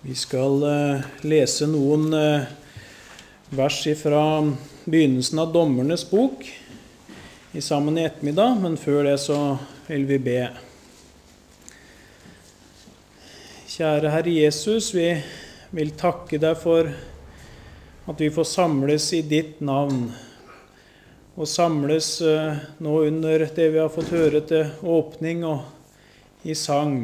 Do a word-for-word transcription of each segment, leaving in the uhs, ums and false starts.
Vi skal uh, lese noen uh, vers fra begynnelsen av Dommernes bok i sammen i ettermiddag, men før det så vil vi be. Kjære Herre Jesus, vi vil takke deg for at vi får samles i ditt navn, og samles uh, nå under det vi har fått høre til åpning og i sang.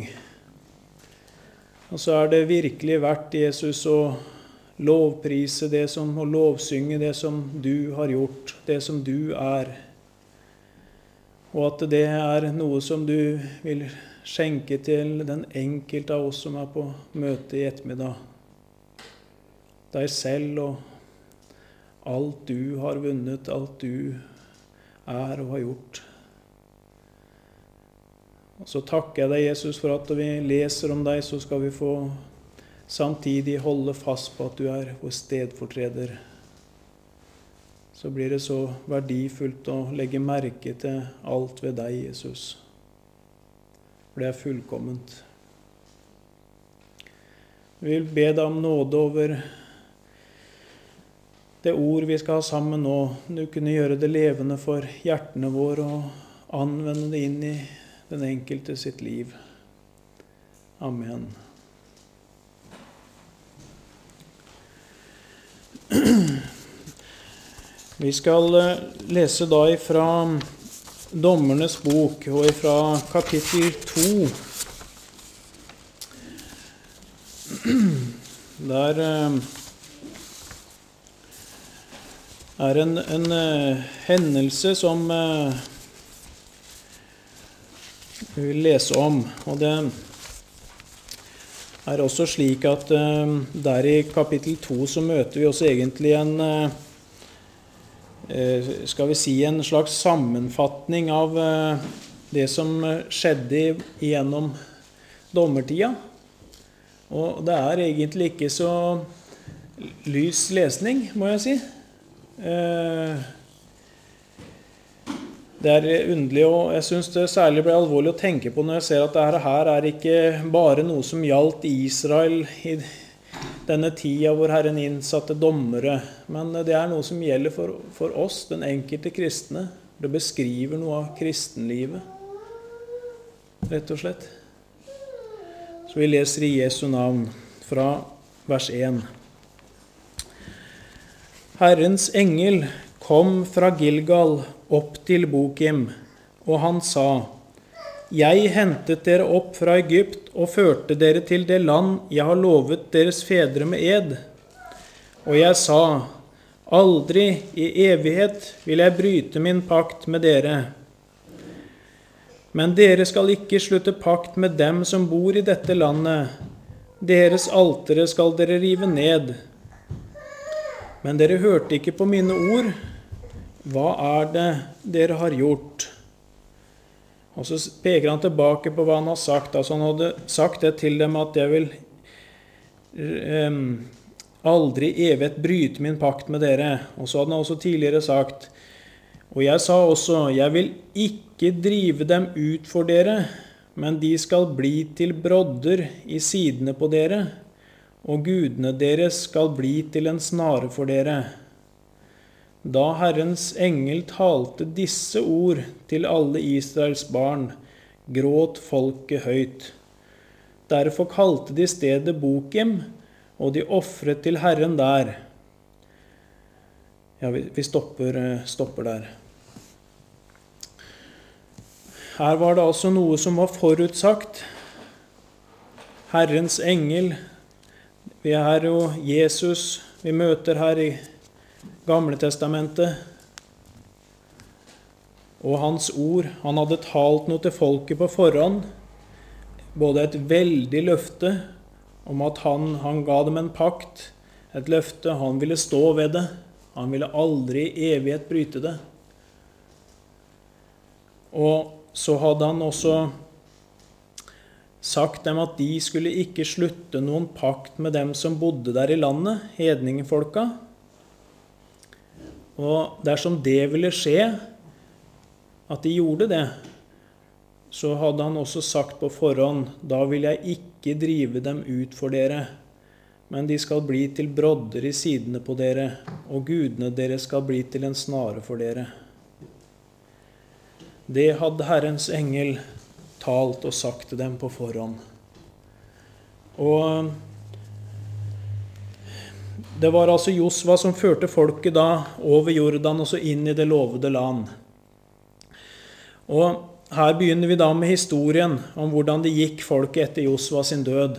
Og så er det virkelig verdt, Jesus, å lovprise det som, og lovsynge det som du har gjort, det som du er. Og at det er noe som du vil skjenke til den enkelte av oss som er på møte i ettermiddag. Deg selv og alt du har vunnet, alt du er og har gjort. Og så takker jeg deg, Jesus, for at vi leser om deg, så skal vi få samtidig holde fast på at du er vår stedfortreder. Så blir det så verdifullt å legge merke til alt ved deg, Jesus. For det er fullkomment. Vi vil be deg om nåde over det ord vi skal ha sammen nå. Du kunne gjøre det levende for hjertene våre og anvende det inn i den enkelte sitt liv. Amen. Vi skal lese da ifra Dommernes bok og ifra kapittel to. Der er en, en hendelse som vi vil lese om, og det er også slik at uh, der i kapittel to så møter vi også egentlig en, uh, skal vi si, en slags sammenfatning av uh, det som skjedde gjennom dommertida. Og det er egentlig ikke så lys lesning, må jeg si. Uh, Det er underlig, og jeg synes det særlig ble alvorlig å tenke på når jeg ser at dette her er ikke bare noe som gjaldt i Israel i denne tida hvor Herren innsatte dommere, men det er noe som gjelder for, for oss, den enkelte kristne. Det beskriver noe av kristenlivet, rett og slett. Så vi leser i Jesu navn fra vers én. Herrens engel kom fra Gilgal opp til Bokim, og han sa: Jeg hentet dere opp fra Egypt og førte dere til det land jeg har lovet deres fedre med ed. Og jeg sa: Aldri i evighet vil jeg bryte min pakt med dere. Men dere skal ikke slutte pakt med dem som bor i dette landet. Deres altere skal dere rive ned. Men dere hørte ikke på mine ord. Hva er det dere har gjort? Og så peker han tilbake på hva han har sagt. Altså han hadde sagt det til dem at jeg vil um, aldri evig bryte min pakt med dere. Og så hadde han også tidligere sagt, og jeg sa også, jeg vil ikke drive dem ut for dere, men de skal bli til brodder i sidene på dere, og gudene deres skal bli til en snare for dere. Da Herrens engel talte disse ord til alle Israels barn, gråt folket høyt. Derfor kalte de stedet Bokim, og de offret til Herren der. Ja, vi, vi stopper, stopper der. Her var det altså noe som var forutsagt. Herrens engel, vi er her jo Jesus, vi møter her i Gamle testamentet, og hans ord, han hadde talt noe til folket på forhånd, både et veldig løfte om at han, han ga dem en pakt, et løfte, han ville stå ved det, han ville aldri i evighet bryte det. Og så hadde han også sagt dem at de skulle ikke slutte noen pakt med dem som bodde der i landet, hedningefolka. Og dersom det ville skje, at de gjorde det, så hadde han også sagt på forhånd, da vil jeg ikke drive dem ut for dere, men de skal bli til brodder i sidene på dere, og gudene dere skal bli til en snare for dere. Det hadde Herrens engel talt og sagt til dem på forhånd. Og det var altså Josva som førte folket da over Jordan og så inn i det lovede land. Og her begynner vi da med historien om hvordan det gikk folket etter Josva sin død.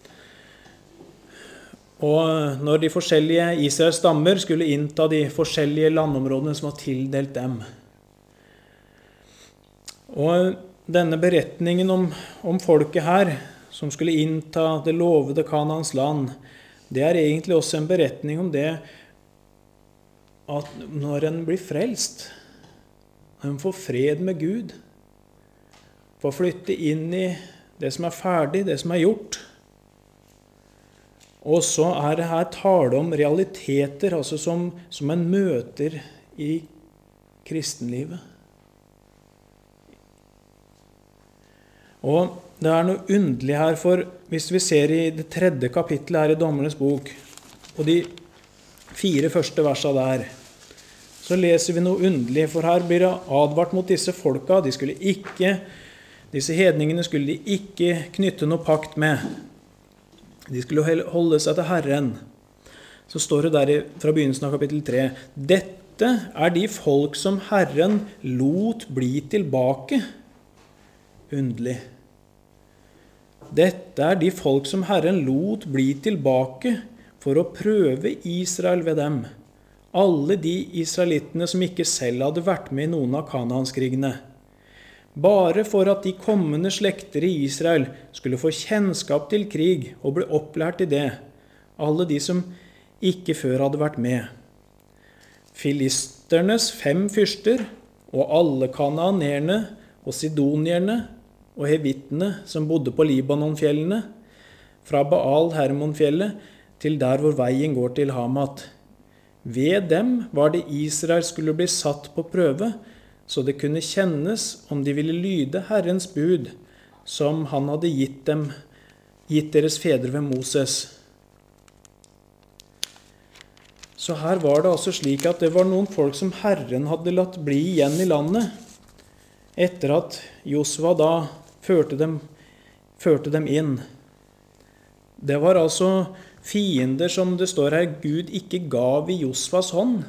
Og når de forskjellige Israels stammer skulle innta de forskjellige landområdene som var tildelt dem. Og denne beretningen om, om folket her, som skulle innta det lovede Kanaans land, det er egentlig også en beretning om det at når en blir frelst, når en får fred med Gud, får flytte inn i det som er ferdig, det som er gjort. Og så er det her tale om realiteter, altså som, som en møter i kristenlivet. Og det er noe underlig her, for hvis vi ser i det tredje kapittelet her i Dommernes bok, og de fire første versene der, så leser vi noe underlig, for her blir det advart mot disse folka. De skulle ikke, disse hedningene skulle de ikke knytte noe pakt med. De skulle holde seg til Herren. Så står det der fra begynnelsen av kapittel tre, dette er de folk som Herren lot bli tilbake. Underlig. Dette er de folk som Herren lot bli tilbake for å prøve Israel ved dem. Alle de israelittene som ikke selv hadde vært med i noen av Kananskrigene. Bare for at de kommende slekter i Israel skulle få kjennskap til krig og bli opplært i det. Alle de som ikke før hadde vært med. Filisternes fem fyrster og alle kanaanerne og sidonierne og hevittene som bodde på Libanonfjellene, fra Baal-Hermonfjellet til der hvor veien går til Hamat. Ved dem var det Israel skulle bli satt på prøve, så det kunne kjennes om de ville lyde Herrens bud, som han hadde gitt dem, gitt deres fedre ved Moses. Så her var det altså slik at det var noen folk som Herren hadde latt bli igjen i landet, etter at Josva da førte dem, førte dem inn. Det var altså fiender som det står her, Gud ikke gav i Josvas hånd.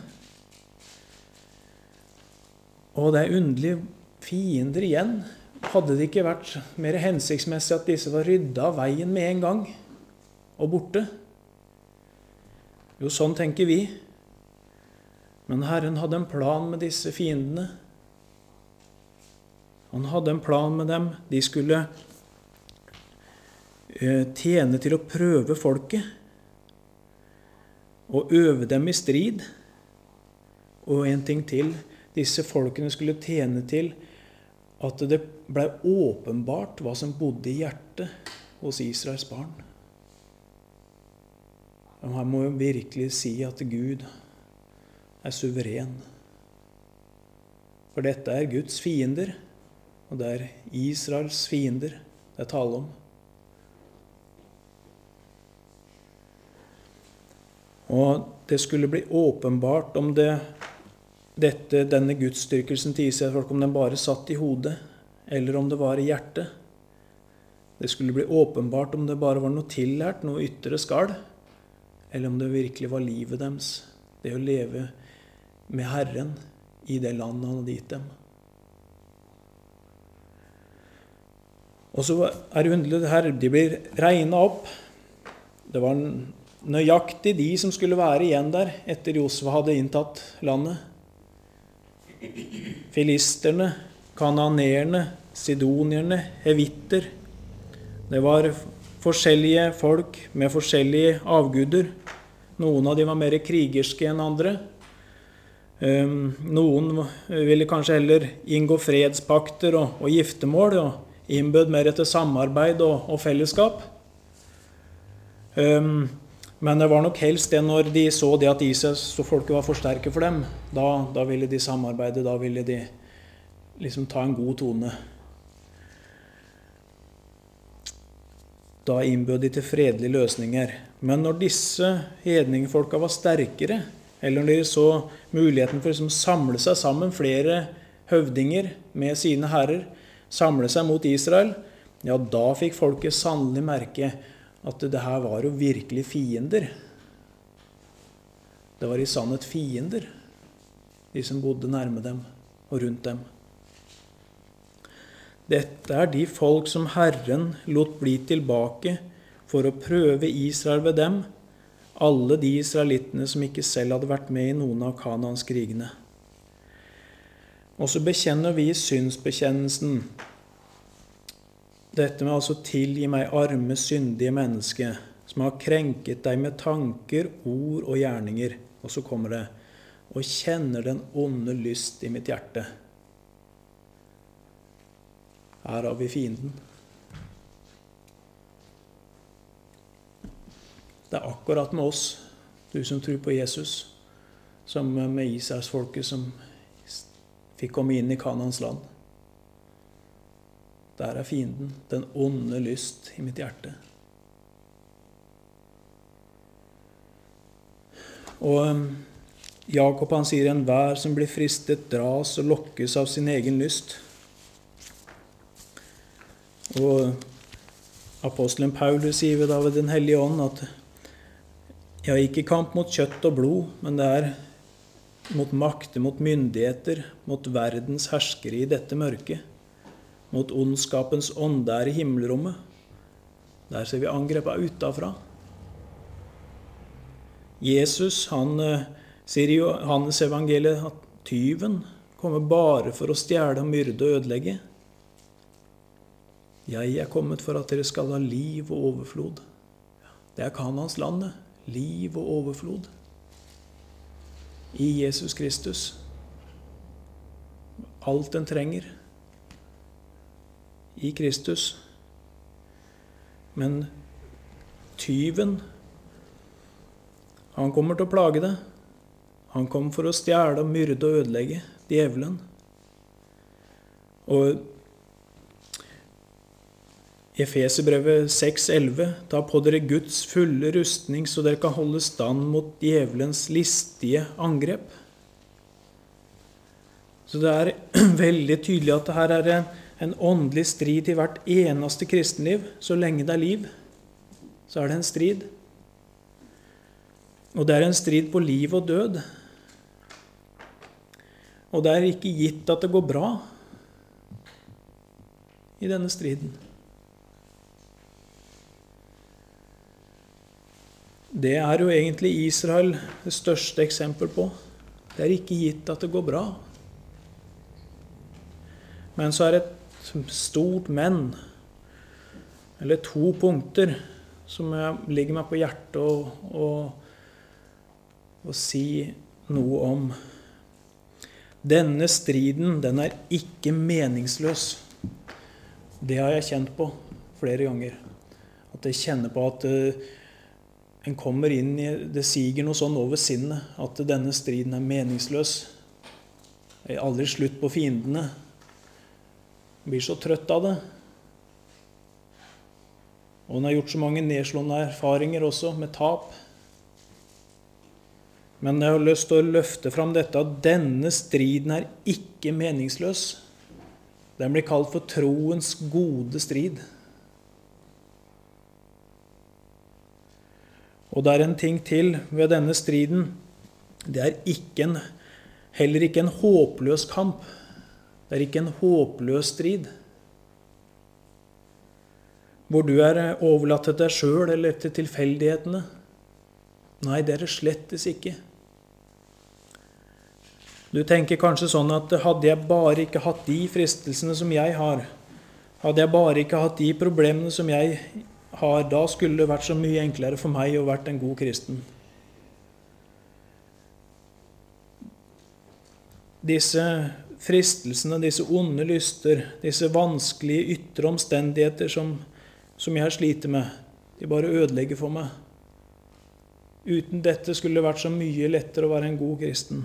Og det er underlige fiender igjen. Hadde det ikke vært mer hensiktsmessig at disse var ryddet av veien med en gang og borte? Jo, sånn tenker vi. Men Herren hadde en plan med disse fiendene. Han hadde en plan med dem. De skulle tjene til å prøve folket og øve dem i strid. Og en ting til, disse folkene skulle tjene til at det ble åpenbart hva som bodde i hjertet hos Israels barn. Og her må vi virkelig si at Gud er suveren. For dette er Guds fiender, og det er Israels fiender det er tale om. Og det skulle bli åpenbart om det, dette, denne gudsdyrkelsen til Israel, om den bare satt i hodet, eller om det var i hjertet. Det skulle bli åpenbart om det bare var noe tillært, noe ytre skall, eller om det virkelig var livet deres, det å leve med Herren i det landet han hadde gitt dem. Og så er det underlig det her, de blir regnet opp. Det var nøyaktig de som skulle være igjen der etter Josva hadde inntatt landet. Filisterne, kanaanerne, sidonierne, hevitter. Det var forskjellige folk med forskjellige avguder. Noen av dem var mer krigerske enn andre. Noen ville kanskje heller inngå fredspakter og, og giftemål, og innbød mer etter samarbeid og, og fellesskap. Men det var nok helst det når de så det at Israels og folket var for sterke for dem. Da, da ville de samarbeide, da ville de liksom ta en god tone. Da innbød de til fredelige løsninger. Men når disse hedningefolka var sterkere, eller når de så muligheten for å liksom samle seg sammen, flere høvdinger med sine herrer, samle seg mot Israel, ja, da fikk folket sannelig merke at det her var jo virkelig fiender. Det var i sannhet fiender, de som bodde nærme dem og rundt dem. Dette er de folk som Herren lot bli tilbake for å prøve Israel ved dem, alle de israelittene som ikke selv hadde vært med i noen av Kanaans krigene. Og så bekjenner vi synsbekjennelsen. Dette med altså tilgi meg arme, syndige menneske, som har krenket deg med tanker, ord og gjerninger. Og så kommer det, og kjenner den onde lyst i mitt hjerte. Her har vi fienden. Det er akkurat med oss, du som tror på Jesus, som med Israelsfolket som fikk komme inn i Kanaans land. Der er fienden, den onde lyst i mitt hjerte. Og Jakob han sier, enhver som blir fristet dras og lokkes av sin egen lyst. Og apostelen Paulus sier da ved den hellige ånd at jeg har ikke kamp mot kjøtt og blod, men det er mot makter, mot myndigheter, mot verdens herskere i dette mørket, mot ondskapens ånd der i himmelrommet. Der ser vi angrepet utenfra. Jesus, han sier i Johannes evangeliet at tyven kommer bare for å stjele, myrde og ødelegge. Jeg er kommet for at dere skal ha liv og overflod. Det er Kanaans landet. Liv og overflod. I Jesus Kristus. Alt den trenger. I Kristus. Men tyven, han kommer til å plage det. Han kommer for å stjele, myrde og ødelegge djevelen. Og Efeserbrevet seks elleve, ta på dere Guds fulle rustning, så dere kan holde stand mot djevelens listige angrep. Så det er veldig tydelig at det her er en, en åndelig strid i hvert eneste kristenliv. Så lenge det er liv, så er det en strid. Og det er en strid på liv og død. Og det er ikke gitt at det går bra i denne striden. Det er jo egentlig Israel det største eksempel på. Det er ikke gitt at det går bra. Men så er det et stort men, eller to punkter, som ligger meg på hjertet å, å, å si noe om. Denne striden, den er ikke meningsløs. Det har jeg kjent på flere ganger. At jeg kjenner på at en kommer inn i, det siger noe sånn over sinnet, at denne striden er meningsløs. Det er aldri slutt på fiendene. En blir så trøtt av det. Og en har gjort så mange nedslående erfaringer også, med tap. Men jeg har lyst til å løfte fram dette, at denne striden er ikke meningsløs. Den blir kalt for troens gode strid. Og det er en ting til ved denne striden. Det er ikke en, heller ikke en håpløs kamp. Det er ikke en håpløs strid. Hvor du er overlatt til deg selv eller til tilfeldighetene. Nei, det er det slettes ikke. Du tenker kanskje sånn at hadde jeg bare ikke hatt de fristelsene som jeg har, hadde jeg bare ikke hatt de problemene som jeg har, da skulle det vært så mye enklere for meg å vært en god kristen. Disse fristelsene, disse onde lyster, disse vanskelige ytre omstendigheter som, som jeg sliter med, de bare ødelegger for meg. Uten dette skulle det vært så mye lettere å være en god kristen.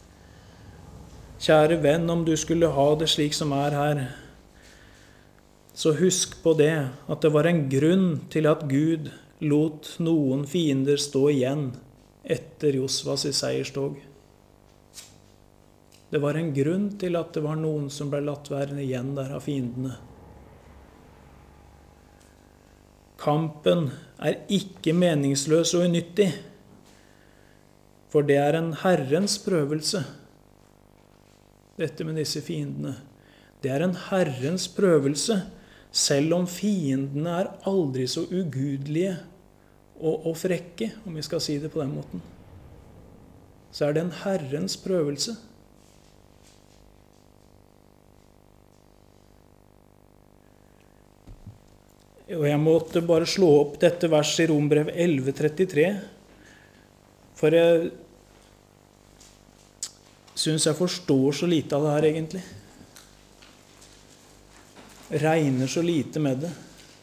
Kjære venn, om du skulle ha det slik som er her, så husk på det, at det var en grunn til at Gud lot noen fiender stå igjen etter Josvas i seierstog. Det var en grunn til at det var noen som ble latt være igjen der av fiendene. Kampen er ikke meningsløs og unyttig, for det er en Herrens prøvelse. Dette med disse fiendene. Det er en Herrens prøvelse, selv om fiendene er aldri så ugudelige og, og frekke, om vi skal si det på den måten. Så er det en Herrens prøvelse. Og jeg måtte bare slå opp dette verset i Rombrev elleve trettitre, for jeg synes jeg forstår så lite av det her egentlig. Regner så lite med det.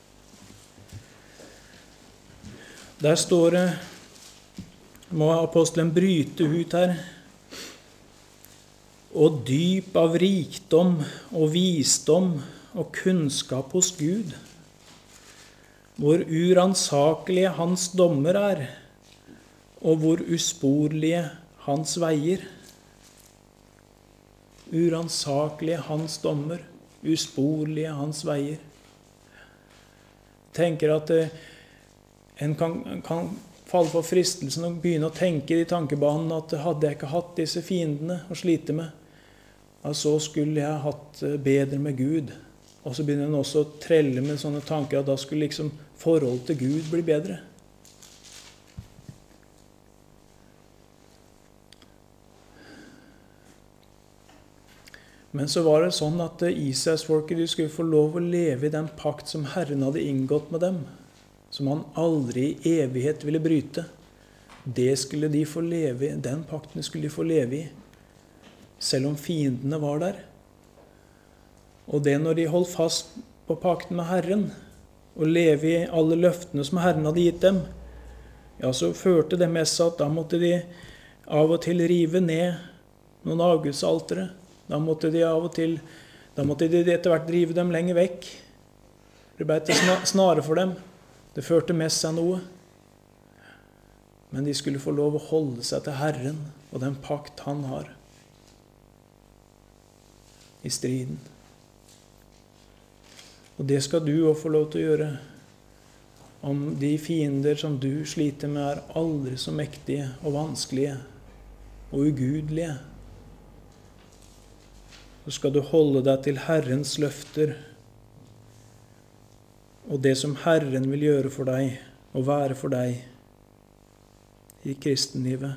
Der står det, må apostelen bryte ut her, og dyp av rikdom og visdom og kunnskap hos Gud, hvor uransakelige hans dommer er, og hvor usporlige hans veier. Uransakelige hans dommer, usporlige hans veier. Jeg tenker at eh, en kan, kan falle for fristelsen og begynne å tenke i tankebanen at hadde jeg ikke hatt disse fiendene å slite med, ja, så skulle jeg hatt bedre med Gud. Og så begynner en også å trelle med sånne tanker at da skulle liksom forholdet til Gud bli bedre. Men så var det sånn at Israelsfolket de skulle få lov å leve i den pakt som Herren hadde inngått med dem, som han aldri i evighet ville bryte. Det skulle de få leve i, den pakten skulle de få leve i, selv om fiendene var der. Og det når de holdt fast på pakten med Herren, og leve i alle løftene som Herren hadde gitt dem, ja, så førte det med seg at da måtte de av og til rive ned noen avgudsaltere. Da måtte de av og til, da måtte de etter hvert drive dem lenger vekk. Det ble til snare for dem. Det førte med seg noe. Men de skulle få lov å holde seg til Herren og den pakt han har i striden. Og det skal du også få lov til å gjøre. Om de fiender som du sliter med er aldri så mektige og vanskelige og ugudelige, så skal du holde deg til Herrens løfter og det som Herren vil gjøre for deg og være for deg i kristenlivet.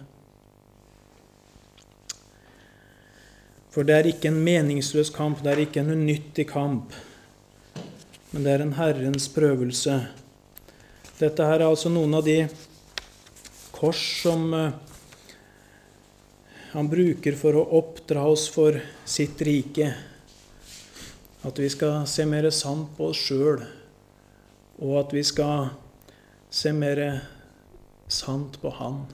For det er ikke en meningsløs kamp, det er ikke en unyttig kamp, men det er en Herrens prøvelse. Dette her er altså noen av de kors som han bruker for å oppdra oss for sitt rike. At vi skal se mer sant på oss selv, og at vi skal se mer sant på han.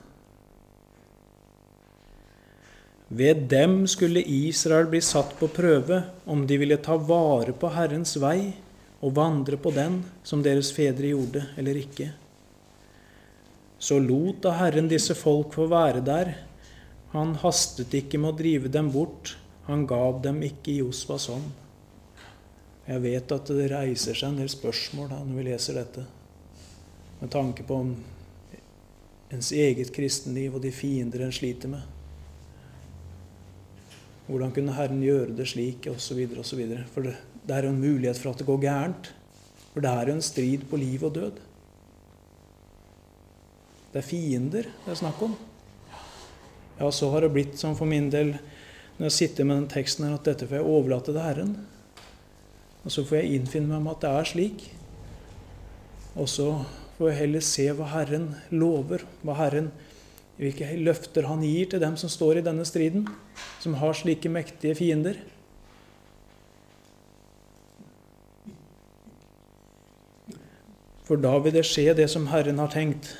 Ved dem skulle Israel bli satt på prøve om de ville ta vare på Herrens vei og vandre på den som deres fedre gjorde eller ikke. Så lot da Herren disse folk få være der. Han hastet ikke med å drive dem bort. Han gav dem ikke Josvas hånd. Jeg vet at det reiser seg en del spørsmål da, når vi leser dette, med tanke på ens eget kristenliv og de fiender en sliter med. Hvordan kunne Herren gjøre det slik, og så videre, og så videre. For det, det er jo en mulighet for at det går gærent. For det er jo en strid på liv og død. Det er fiender det er snakk om. Ja, så har det blitt som for min del, når jeg sitter med den teksten her, at dette får jeg overlate til Herren. Og så får jeg innfinne meg med at det er slik. Og så får jeg heller se hva Herren lover, hva Herren, hvilke løfter han gir til dem som står i denne striden, som har slike mektige fiender. For da vil det skje det som Herren har tenkt.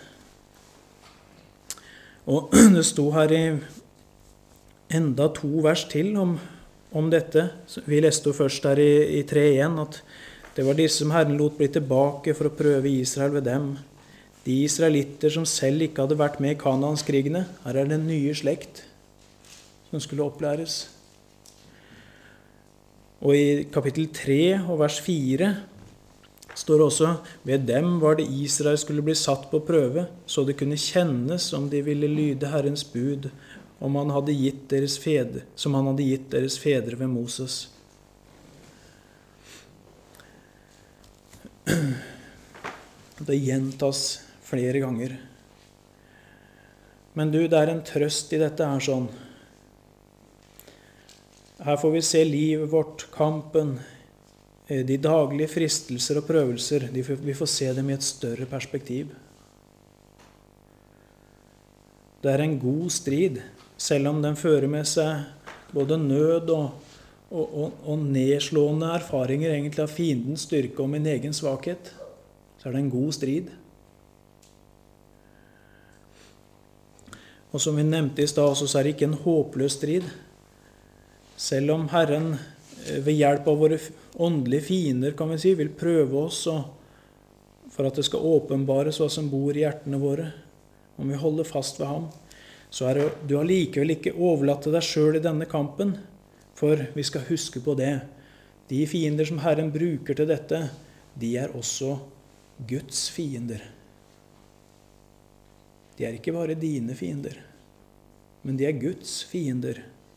Og det sto her i enda to vers til om, om dette. Vi leste jo først der i, i tre igjen at Det var disse som Herren lot bli tilbake for å prøve Israel ved dem. De israelitter som selv ikke hadde vært med i Kananskrigene. Her er det en nye slekt som skulle opplæres. Og i kapittel tre og vers fire står det også: ved dem var det Israel skulle bli satt på prøve, så det kunne kjennes om de ville lyde Herrens bud, om han hadde gitt deres fedre, som han hadde gitt deres fedre ved Moses. Det gjentas flere ganger. Men du, det er en trøst i dette her sånn. Her får vi se livet vårt, kampen, de daglige fristelser og prøvelser. Vi får se dem i et større perspektiv. Det er en god strid, selv om den fører med seg både nød og, og, og, og nedslående erfaringer egentlig av fiendens styrke og min egen svakhet. Så er det en god strid. Og som vi nevnte i stad, så er det ikke en håpløs strid. Selv om Herren ved hjelp av våre åndelige fiender, kan vi si, vil prøve oss for at det skal åpenbares hva som bor i hjertene våre, om vi holder fast ved ham, så er det, du har likevel ikke overlatt til deg selv i denne kampen, for vi skal huske på det. De fiender som Herren bruker til dette, de er også Guds fiender. De er ikke bare dine fiender, men de er Guds fiender.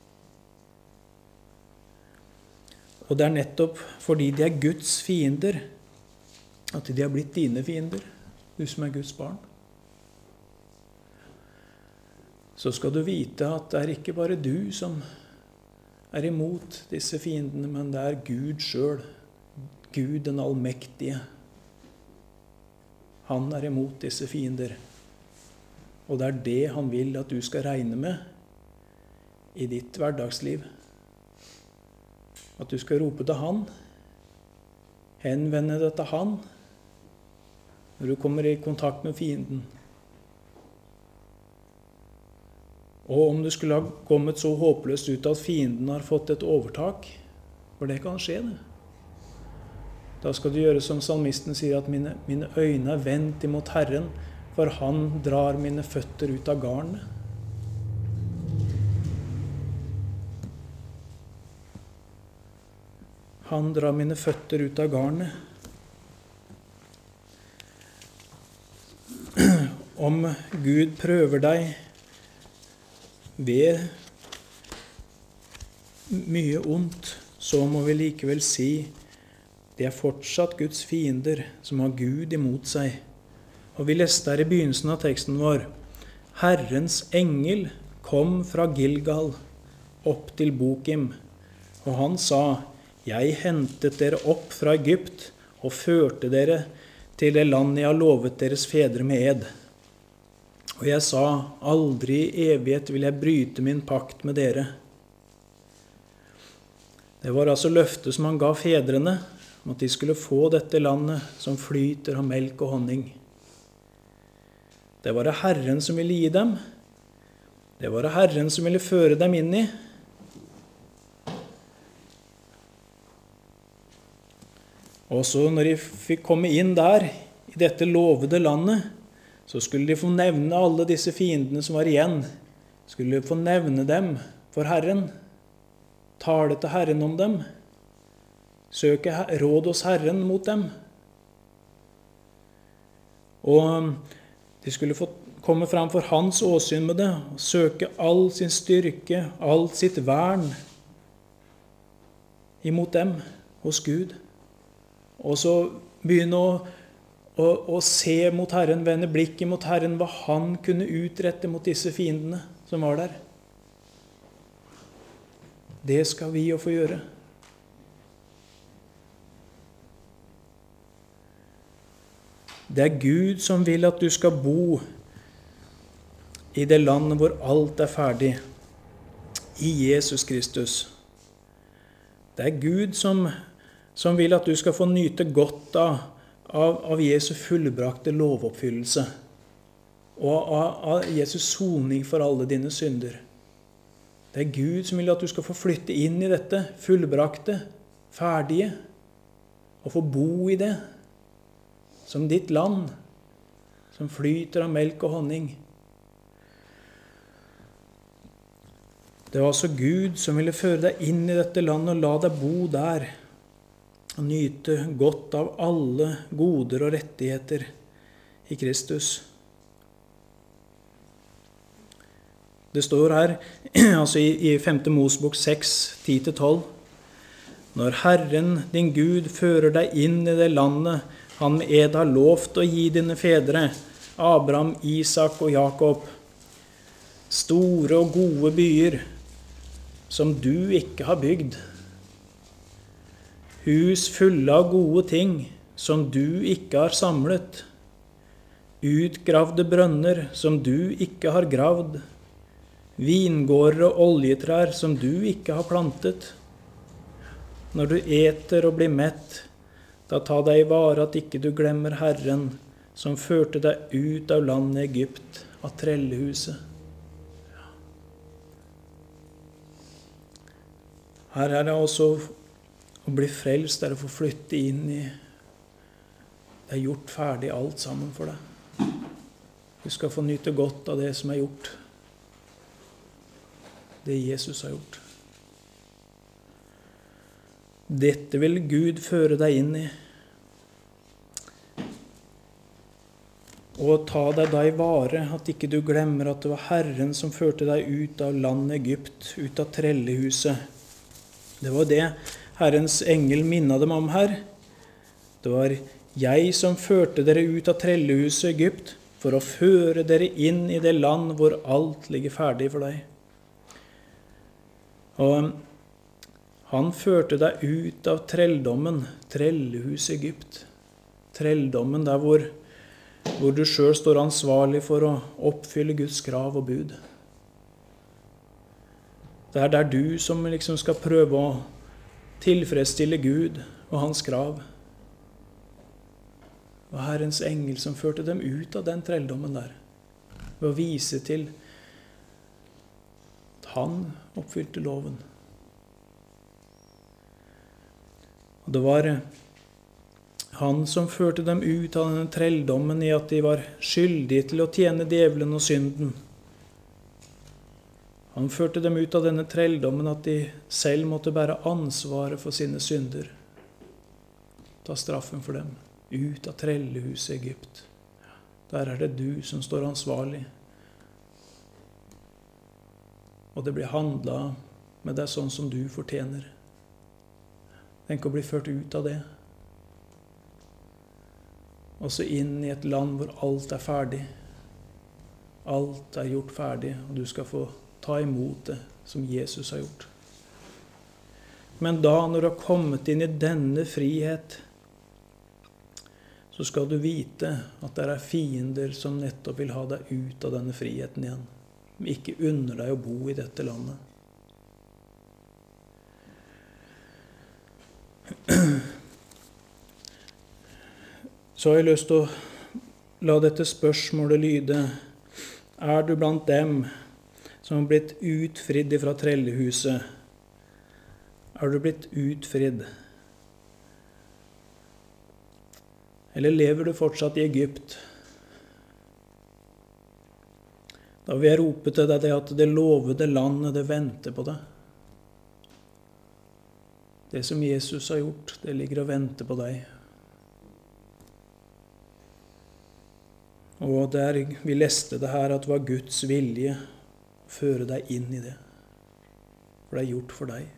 Og det er nettopp fordi de er Guds fiender, at de har blitt dine fiender, du som er Guds barn. Så skal du vite at det er ikke bare du som er imot disse fiendene, men det er Gud selv, Gud den allmektige. Han er imot disse fiender. Og det er det han vil at du skal regne med i ditt hverdagsliv. At du skal rope til han, henvende deg til han, når du kommer i kontakt med fienden. Og om du skulle ha kommet så håpløst ut at fienden har fått et overtak, for det kan skje det. Da skal du gjøre som salmisten sier, at mine, mine øyne er vendt imot Herren, for han drar mine føtter ut av garnet. Han drar mine føtter ut av garnet. Om Gud prøver deg ved mye ondt, så må vi likevel si det er fortsatt Guds fiender som har Gud imot seg. Og vi leste her i begynnelsen av teksten vår: Herrens engel kom fra Gilgal opp til Bokim, og han sa: jeg hentet dere opp fra Egypt og førte dere til det land jeg har lovet deres fedre med ed. Og jeg sa: aldri i evighet vil jeg bryte min pakt med dere. Det var altså løftet som han ga fedrene, om at de skulle få dette landet som flyter av melk og honning. Det var det Herren som ville gi dem. Det var det Herren som ville føre dem inn i. Og så når de fikk komme inn der, i dette lovede landet, så skulle de få nevne alle disse fiendene som var igjen. Skulle de få nevne dem for Herren. Tale til Herren om dem. Søke råd hos Herren mot dem. Og de skulle få komme fram for hans åsyn med det, og søke all sin styrke, alt sitt vern imot dem hos Gud. Og så begynne å, å, å se mot Herren, vende blikket mot Herren, hva han kunne utrette mot disse fiendene som var der. Det skal vi jo få gjøre. Det er Gud som vil at du skal bo i det landet hvor alt er ferdig, i Jesus Kristus. Det er Gud som, som vil at du skal få nyte godt av, av, av Jesu fullbrakte lovoppfyllelse, og av, av Jesus soning for alle dine synder. Det er Gud som vil at du skal få flytte inn i dette fullbrakte, ferdige, å få bo i det, som ditt land, som flyter av melk og honning. Det var altså Gud som ville føre deg inn i dette landet og la deg bo der, og nyte godt av alle goder og rettigheter i Kristus. Det står her, altså i, i femte Mosebok seks, ti til tolv, når Herren, din Gud, fører deg inn i det landet han med ed har lovt å gi dine fedre, Abraham, Isak og Jakob, store og gode byer, som du ikke har bygd, hus fulle av gode ting, som du ikke har samlet, utgravde brønner, som du ikke har gravd, vingårder og oljetrær som du ikke har plantet. Når du eter og blir mett, da ta deg i vare at ikke du glemmer Herren, som førte deg ut av landet Egypt, av trellehuset. Her er det også å bli frelst, det er å få flytte inn i, det er gjort ferdig alt sammen for deg. Du skal få nyte godt av det som er gjort. Det Jesus har gjort. Dette vil Gud føre deg inn i. Og ta deg da i vare at ikke du glemmer at det var Herren som førte deg ut av landet Egypt, ut av trellehuset. Det var det Herrens engel minnet dem om her. Det var jeg som førte dere ut av trellehuset Egypt, for å føre dere inn i det land hvor alt ligger ferdig for deg. Og han førte deg ut av trelldommen, trellehuset Egypt. Trelldommen der hvor, hvor du selv står ansvarlig for å oppfylle Guds krav og bud. Det er der du som liksom skal prøve å tilfredsstille Gud og hans krav. Og Herrens engel som førte dem ut av den trelldommen der, ved å vise til at han oppfylte loven. Og det var han som førte dem ut av denne trelldommen i at de var skyldige til å tjene djevelen og synden. Han førte dem ut av denne trelldommen at de selv måtte bære ansvaret for sine synder. Ta straffen for dem. Ut av trellehuset Egypt. Der er det du som står ansvarlig. Og det blir handlet med deg sånn som du fortjener. Tenk å bli ført ut av det. Og så inn i et land hvor alt er ferdig. Alt er gjort ferdig, og du skal få ta imot det som Jesus har gjort. Men da, når du har kommet inn i denne frihet, så skal du vite at det er fiender som nettopp vil ha deg ut av denne friheten igjen. Ikke unner deg å bo i dette landet. Så har jeg lyst til å la dette spørsmålet lyde: er du blant dem som har blitt utfridd fra trellehuset? Er du blitt utfridd? Eller lever du fortsatt i Egypt? Da vil jeg rope til deg at det lovede landet, det venter på deg. Det som Jesus har gjort, det ligger og venter på deg. Og der vi leste det her, at det var Guds vilje å føre deg inn i det. For det er gjort for deg.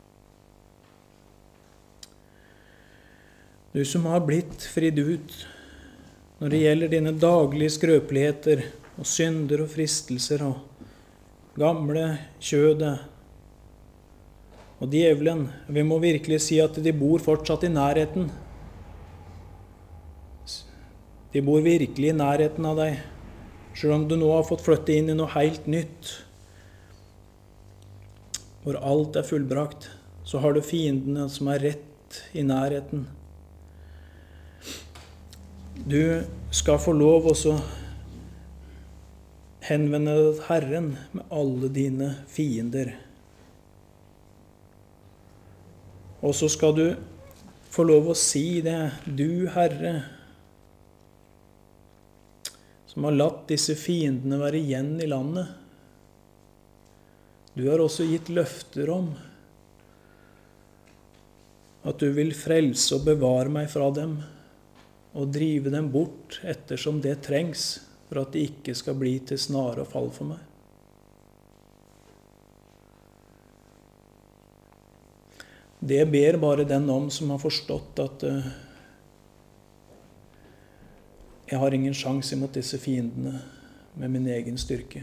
Du som har blitt fridd ut når det gjelder dine daglige skrøpeligheter og synder og fristelser og gamle kjødet og djevelen, vi må virkelig si at de bor fortsatt i nærheten. De bor virkelig i nærheten av deg, selv om du nå har fått flytte inn i noe helt nytt, hvor alt er fullbrakt, så har du fiendene som er rett i nærheten. Du skal få lov også henvende deg til Herren med alle dine fiender. Og så skal du få lov å si det, du Herre, som har latt disse fiendene være igjen i landet. Du har også gitt løfter om at du vil frelse og bevare meg fra dem, og drive dem bort ettersom det trengs, for at de ikke skal bli til snare og fall for meg. Det ber bare den om som har forstått at uh, jeg har ingen sjanse imot disse fiendene med min egen styrke.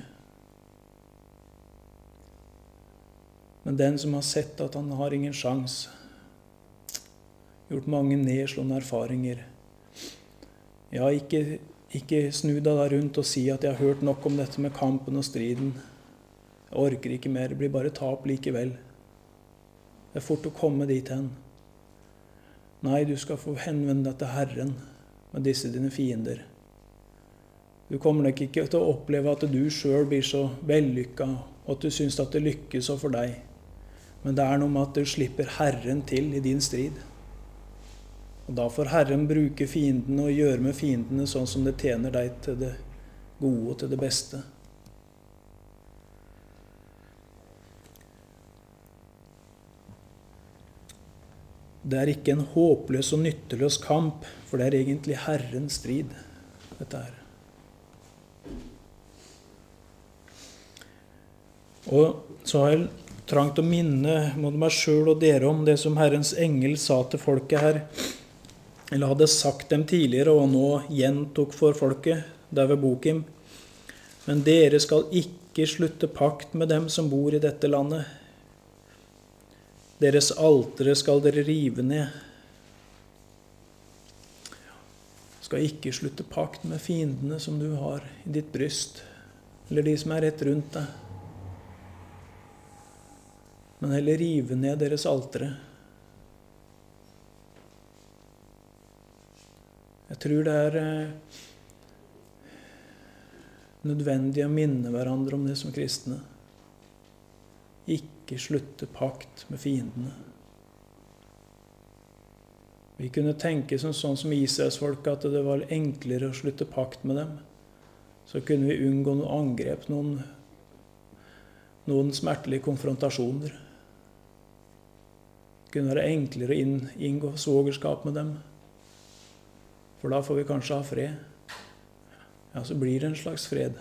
Men den som har sett at han har ingen sjanse, gjort mange nedslående erfaringer, ja, ikke, ikke snu deg da rundt og si at jeg har hørt nok om dette med kampen og striden. Jeg orker ikke mer, det blir bare tap likevel. Det er fort å komme dit hen. Nei, du skal få henvende deg til Herren med disse dine fiender. Du kommer nok ikke til å oppleve at du selv blir så vellykket, og at du synes at det lykkes så for deg. Men det er noe med at du slipper Herren til i din strid. Og da får Herren bruke fiendene og gjøre med fiendene sånn som det tjener deg til det gode og til det beste. Det er ikke en håpløs og nytteløs kamp, for det er egentlig Herrens strid, dette her. Og så har jeg trangt å minne mot meg selv og dere om det som Herrens engel sa til folket her, eller hadde sagt dem tidligere, og nå gjentok for folket, der ved Bokim. Men dere skal ikke slutte pakt med dem som bor i dette landet. Deres altere skal dere rive ned. Skal ikke slutte pakt med fiendene som du har i ditt bryst, eller de som er rett rundt deg. Men heller rive ned deres altere. Jeg tror det er nødvendig å minne hverandre om det som kristne. Ikke slutte pakt med fiendene. Vi kunne tenke som sånn som Israels folk, at det var enklere å slutte pakt med dem. Så kunne vi unngå noen angrep, noen, noen smertelige konfrontasjoner. Det kunne være enklere å inn, inngå svogerskap med dem. For da får vi kanskje ha fred. Ja, så blir det en slags fred.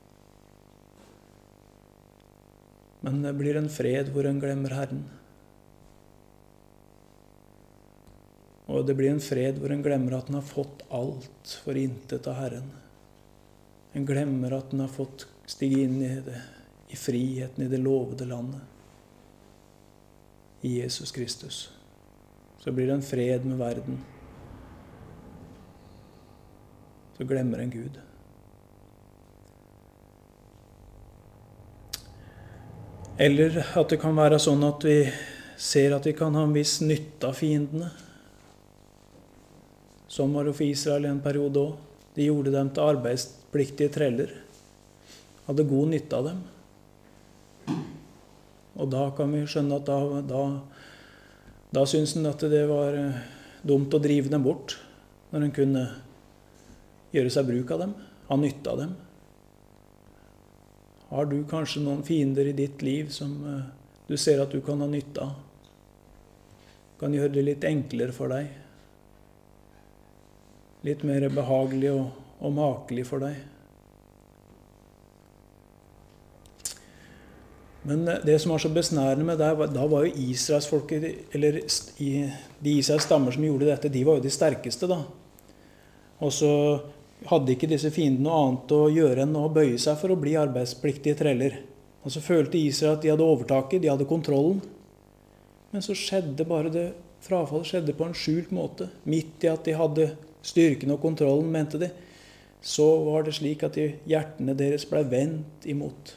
Men det blir en fred hvor en glemmer Herren. Og det blir en fred hvor en glemmer at en har fått alt for intet av Herren. En glemmer at en har fått stige inn i det, i friheten, i det lovede landet. I Jesus Kristus. Så blir det en fred med verden. Så glemmer en Gud. Eller at det kan være sånn at vi ser at vi kan ha en viss nytte av fiendene. Sånn var det for Israel i en periode også. De gjorde dem til arbeidspliktige treller. Hadde god nytte av dem. Og da kan vi skjønne at da, da, da synes en at det var dumt å drive dem bort, når en kunne gjøre seg bruk av dem, ha nytte av dem. Har du kanskje noen fiender i ditt liv som du ser at du kan ha nytte av? Kan gjøre det litt enklere for deg. Litt mer behagelig og, og makelig for deg. Men det som var så besnærende med det, da var jo Israels folk, eller de Israels stammer som gjorde dette, de var jo de sterkeste da. Og så hadde ikke disse fiendene noe annet å gjøre enn å bøye seg for å bli arbeidspliktige treller. Og så følte Israel at de hadde overtaket, de hadde kontrollen. Men så skjedde bare det, frafallet skjedde på en skjult måte. Midt i at de hadde styrken og kontrollen, mente de, så var det slik at de, hjertene deres ble vendt imot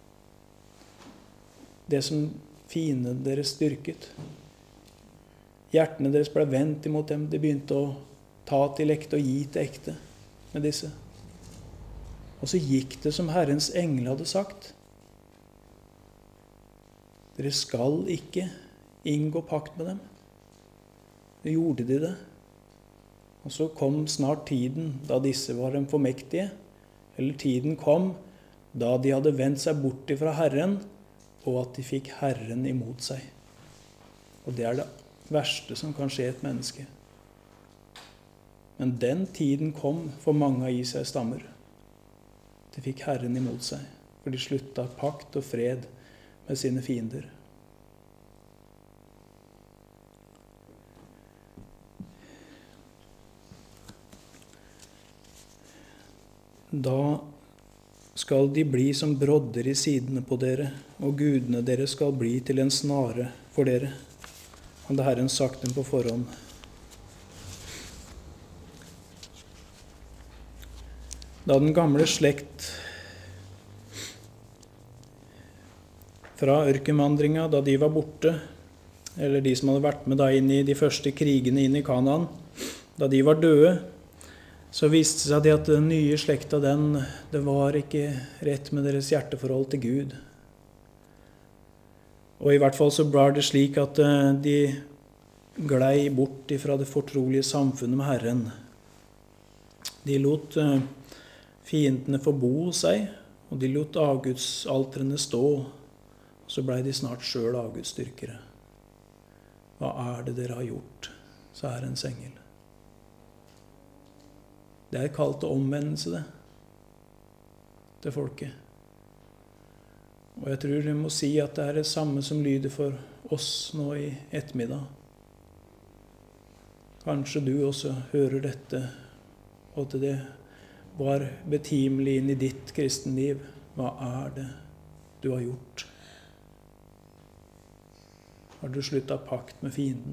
det som fienden deres styrket. Hjertene deres ble vendt imot dem. De begynte å ta til ekte og gi til ekte med disse. Og så gikk det som Herrens engel hadde sagt. Dere skal ikke inngå pakt med dem. Så gjorde de det. Og så kom snart tiden da disse var dem for mektige, eller tiden kom da de hadde vendt seg bort fra Herren, og at de fikk Herren imot seg. Og det er det verste som kan skje et menneske. Men den tiden kom for mange av Israels stammer. De fikk Herren imot seg, for de sluttet pakt og fred med sine fiender. Da skal de bli som brodder i sidene på dere, og gudene dere skal bli til en snare for dere. Hadde Herren sagt dem på forhånd. Da den gamle slekt fra ørkenvandringa, da de var borte, eller de som hadde vært med da inn i de første krigene inn i Kanaan, da de var døde, så viste det seg det at den nye slekta, den, det var ikke rett med deres hjerteforhold til Gud. Og i hvert fall så var det slik at de glei bort fra det fortrolige samfunnet med Herren. De lot fiendene få bo hos seg, og de lot avgudsaltrene stå, og så blei de snart selv avgudsdyrkere. Hva er det dere har gjort, sa Herrens engel. Det er kalt til omvendelse, det, til folket. Og jeg tror vi må si at det er det samme som lyder for oss nå i ettermiddag. Kanskje du også hører dette, og at det var betimelig inn i ditt kristenliv. Hva er det du har gjort? Har du sluttet pakt med fienden?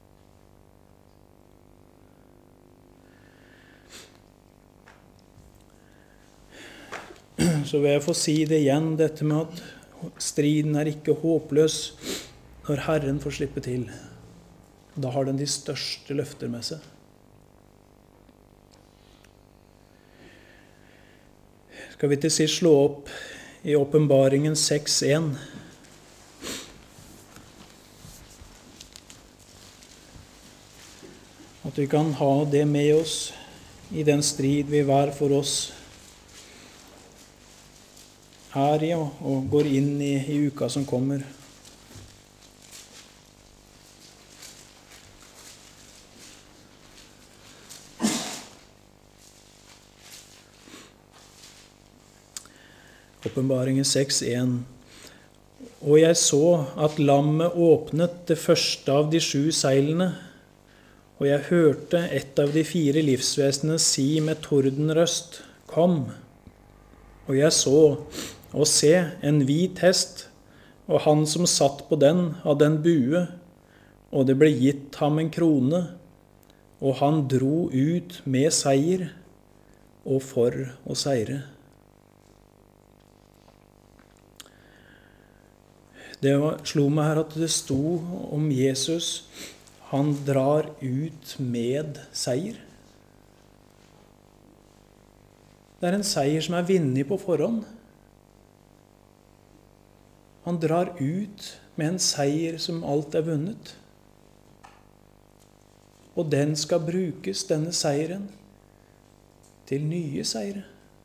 Så vil jeg få si det igjen, dette med at striden er ikke håpløs når Herren får slippe til. Da har den de største løfter med seg. Skal vi til sist slå opp i Åpenbaringen seks en. At vi kan ha det med oss i den strid vi hver for oss er i og går inn i, i uka som kommer. Åpenbaringen seks en. Og jeg så at lammet åpnet det første av de sju seilene, og jeg hørte et av de fire livsvesenene si med tordenrøst, kom. Og jeg så, og se, en hvit hest, og han som satt på den, hadde en bue, og det ble gitt ham en krone, og han dro ut med seier, og for å seire. Det slo meg her at det sto om Jesus, han drar ut med seier. Det er en seier som er vunnet på forhånd. Han drar ut med en seier som alt er vunnet. Og den skal brukes, denne seieren, til nye seire.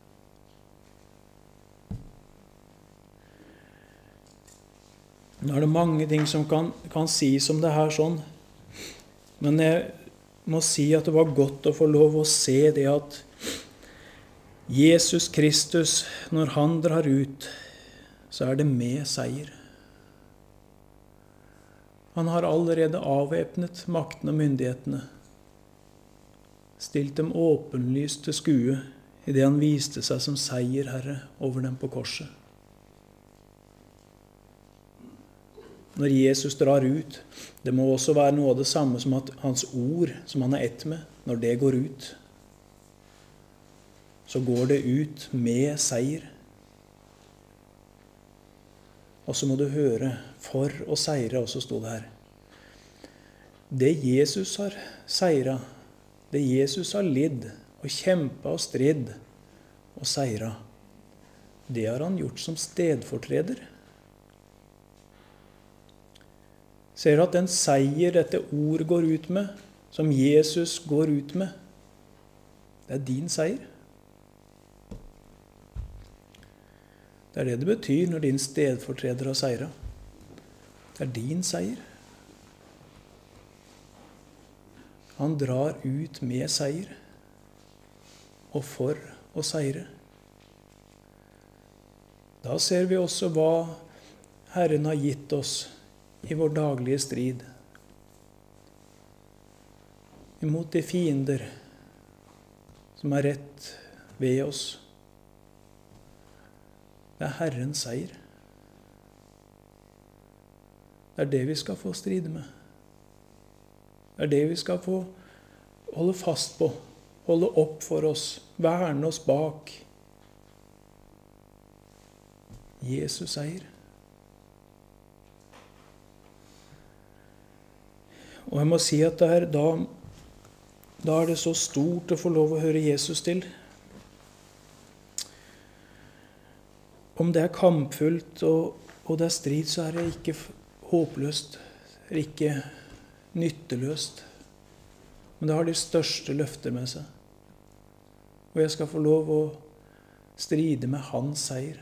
Nå er det mange ting som kan, kan sies om det her sånn, men jeg må si at det var godt å få lov å se det at Jesus Kristus, når han drar ut, så er det med seier. Han har allerede avvæpnet makten og myndighetene, stilt dem åpenlyst til skue i det han viste seg som seierherre over dem på korset. Når Jesus drar ut, det må også være noe av det samme som at hans ord, som han er ett med, når det går ut, så går det ut med seier. Og så må du høre, for å seire, og så stod det her. Det Jesus har seiret, det Jesus har lidd, og kjempet og stridd, og seiret, det har han gjort som stedfortreder. Ser du at den seier dette ord går ut med, som Jesus går ut med, det er din seier. Det er det det betyr når din stedfortreder har seiret. Det er din seier. Han drar ut med seier, og for å seire. Da ser vi også hva Herren har gitt oss i vår daglige strid. Imot de fiender som er rett ved oss. Det er Herrens seier. Det er det vi skal få stride med. Det er det vi skal få holde fast på, holde opp for oss, verne oss bak. Jesus seier. Og jeg må si at det er, da, da er det så stort å få lov å høre Jesus til. Om det er kampfullt og, og det er strid, så er det ikke håpløst. Det er ikke nytteløst. Men det har de største løfter med seg. Og jeg skal få lov å stride med hans seier.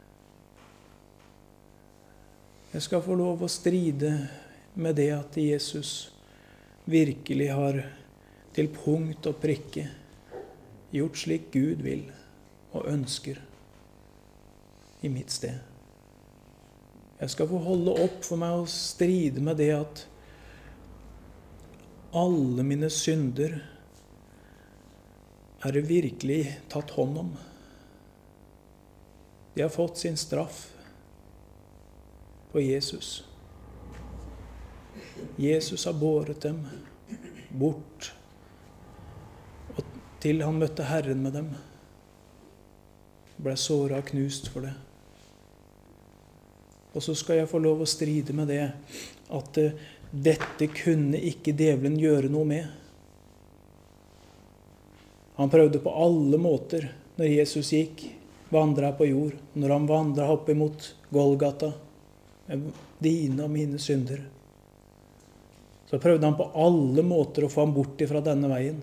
Jeg skal få lov å stride med det at Jesus virkelig har til punkt og prikke gjort slik Gud vil og ønsker i mitt sted. Jeg skal få holde opp for meg og stride med det at alle mine synder er det virkelig tatt hånd om. De har fått sin straff på Jesus. Jesus har båret dem bort og til han møtte Herren med dem. Ble såret og knust for det. Og så skal jeg få lov å stride med det at uh, dette kunne ikke djevelen gjøre noe med. Han prøvde på alle måter når Jesus gikk, vandret på jord, når han vandret opp imot Golgata, dine og mine synder. Så prøvde han på alle måter å få ham bort ifra denne veien.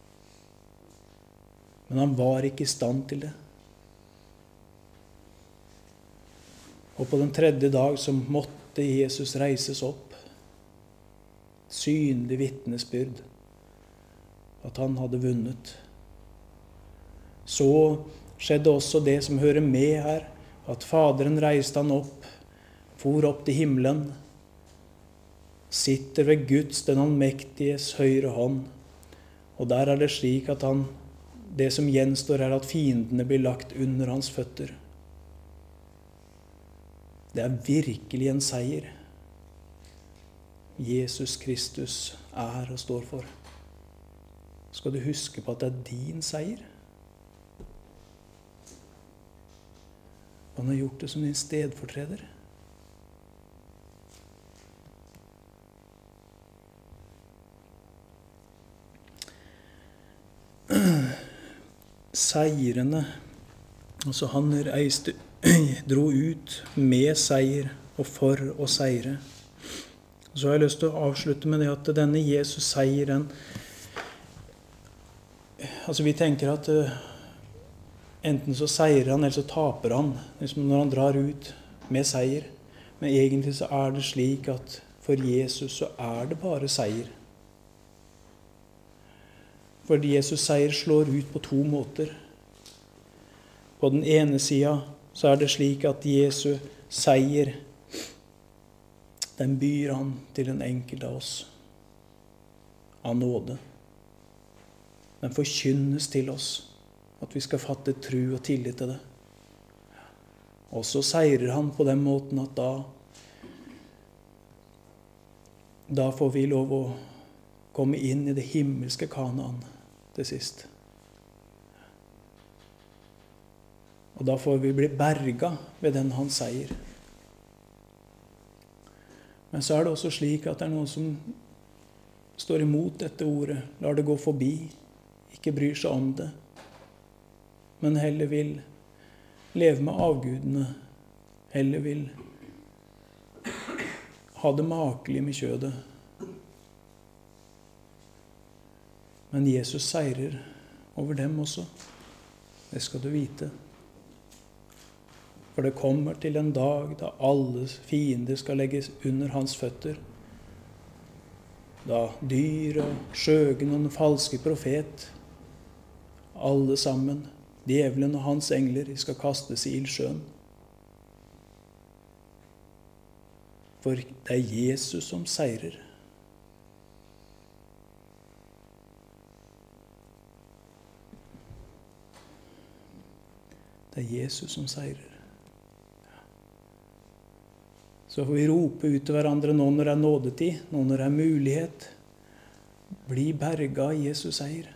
Men han var ikke i stand til det. Og på den tredje dag så måtte Jesus reises opp. Synlig vitnesbyrd at han hadde vunnet. Så skjedde også det som hører med her, at Faderen reiste han opp, for opp til himmelen, sitter ved Guds, den allmektiges høyre hånd. Og der er det slik at han, det som gjenstår er at fiendene blir lagt under hans føtter. Det er virkelig en seier Jesus Kristus er og står for. Skal du huske på at det er din seier? Han har gjort det som din stedfortreder. Seirene, altså han reiste, dro ut med seier og for å seire. Så har jeg lyst til å avslutte med det at denne Jesus seieren, altså vi tenker at uh, enten så seirer han eller så taper han, liksom når han drar ut med seier. Men egentlig så er det slik at for Jesus så er det bare seier. Fordi Jesus seier slår ut på to måter. På den ene sida så er det slik at Jesu seier, den byr han til den enkelte av oss. Av nåde. Den forkynnes til oss. At vi skal fatte tro og tillit til det. Og så seirer han på den måten at da, da får vi lov å komme inn i det himmelske Kanaan til sist. Og da får vi bli berga ved den han seier. Men så er det også slik at det er noen som står imot dette ordet, lar det gå forbi, ikke bryr seg om det, men heller vil leve med avgudene, heller vil ha det makelig med kjødet. Men Jesus seirer over dem også. Det skal du vite. For det kommer til en dag da alle fiender skal legges under hans føtter. Da dyr og skjøgen og den falske profet, alle sammen, djevelen og hans engler, de skal kastes i ildsjøen. For det er Jesus som seirer. Det er Jesus som seirer. Så får vi rope ut til hverandre nå når det er nådetid, nå når det er mulighet. Bli berga i Jesus seier.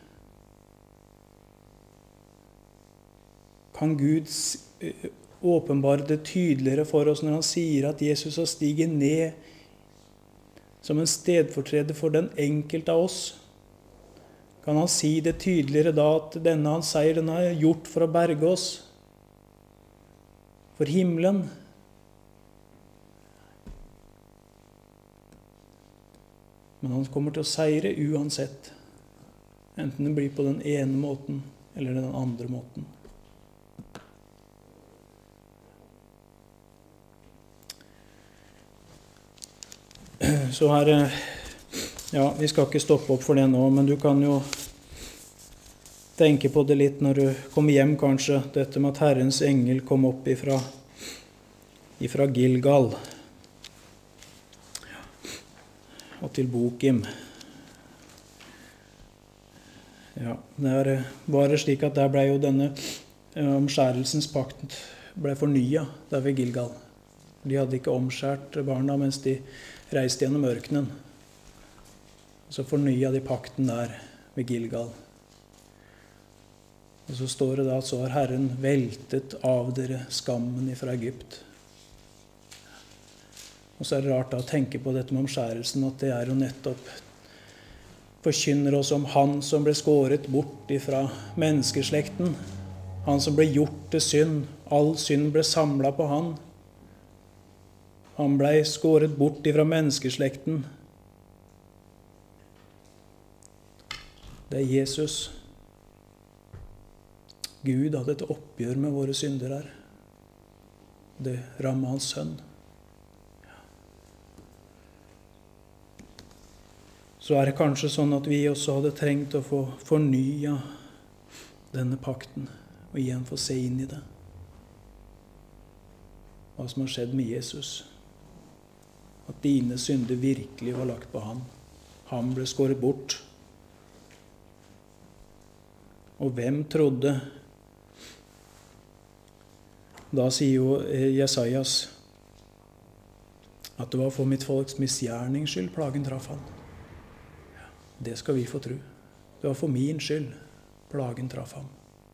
Kan Gud åpenbare det tydeligere for oss når han sier at Jesus har stiget ned som en stedfortreder for den enkelte av oss? Kan han si det tydeligere da at denne hans seier den har gjort for å berge oss? For himmelen? Men han kommer til å seire uansett, enten det blir på den ene måten eller den andre måten. Så her, ja, vi skal ikke stoppe opp for det nå, men du kan jo tenke på det litt når du kommer hjem kanskje, dette med at Herrens engel kom opp ifra, ifra Gilgal og til Bokim. Ja, det er bare slik at der ble jo denne omskjærelsens pakt ble fornyet der ved Gilgal. De hadde ikke omskjært barna mens de reiste gjennom ørkenen. Så fornyet de pakten der ved Gilgal. Og så står det da at så har Herren veltet av dere skammen ifra Egypt. Og så er det rart da å tenke på dette med omskjærelsen, at det er jo nettopp forkynner oss om han som ble skåret bort ifra menneskeslekten. Han som ble gjort til synd. All synd ble samlet på han. Han ble skåret bort ifra menneskeslekten. Det er Jesus. Gud hadde et oppgjør med våre synder her. Det rammet hans sønn. Så er det kanskje sånn at vi også hadde trengt å få fornyet denne pakten, og igjen få se inn i det. Hva som har skjedd med Jesus. At dine synder virkelig var lagt på ham. Han ble skåret bort. Og hvem trodde? Da sier jo Jesajas at det var for mitt folks misgjernings skyld plagen traff han. Det skal vi få tro. Det var for min skyld plagen traff ham.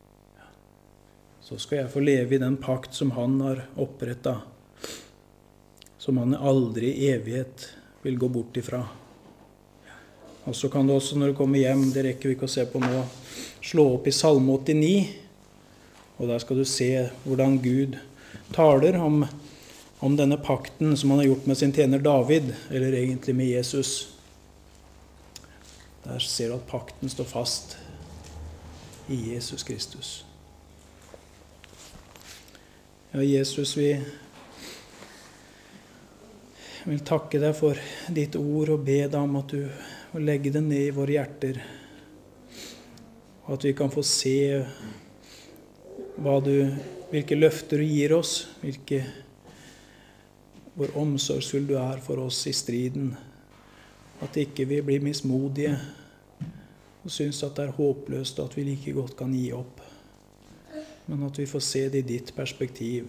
Så skal jeg få leve i den pakt som han har opprettet, som han aldri i evighet vil gå bort ifra. Og så kan du også, når du kommer hjem, det rekker vi ikke å se på nå, slå opp i Salme åttini, og der skal du se hvordan Gud taler om, om denne pakten som han har gjort med sin tjener David, eller egentlig med Jesus. Der ser du at pakten står fast i Jesus Kristus. Ja, Jesus, vi vil takke deg for ditt ord og be deg om at du vil legge det ned i våre hjerter, og at vi kan få se hva du, hvilke løfter du gir oss, hvilke, hvor omsorgsfull du er for oss i striden. At ikke vi blir mismodige og synes at det er håpløst og at vi like godt kan gi opp. Men at vi får se det i ditt perspektiv.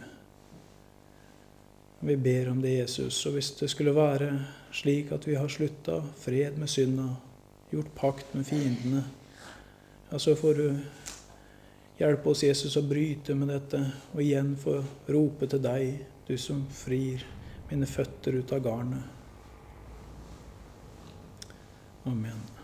Vi ber om det, Jesus. Og hvis det skulle være slik at vi har sluttet fred med synda, gjort pakt med fiendene, ja, så får du hjelpe oss, Jesus, å bryte med dette, og igjen få rope til deg, du som frir mine føtter ut av garnet. Amen.